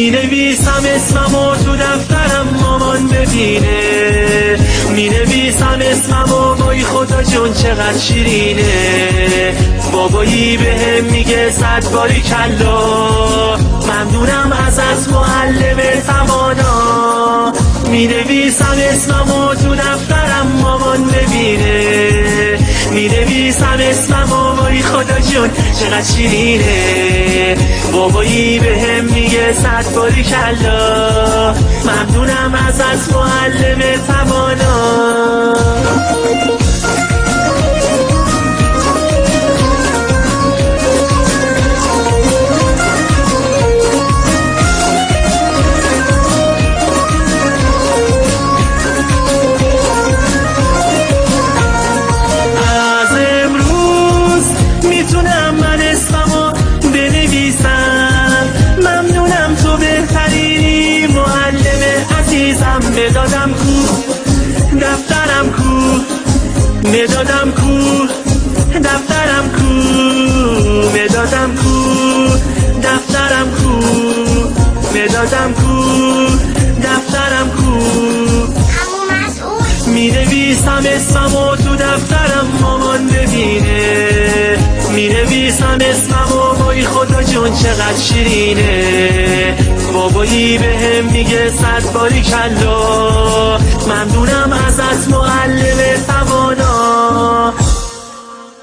می نویسم اسممو تو دفترم مامان ببینه، می نویسم اسممو وای خدا جون چقدر شیرینه. بابایی بهم میگه صد باری کلا، ممنونم ازت معلم توانا. می نویسم اسممو تو دفترم مامان ببینه، می نویسم اسممو وای خدا جون چقدر شیرینه. بابایی بهم میگه صد باری کلا، ممنونم ازت معلم توانا. مدادم کو دفترم کو، مدادم کو دفترم کو، مدادم کو دفترم کو، مدادم کو دفترم کو. می نویسم اسممو تو دفترم مامان ببینه، می نویسم اسممو وای خدا جون چقدر شیرینه. بابایی بهم میگه صد باری کلا،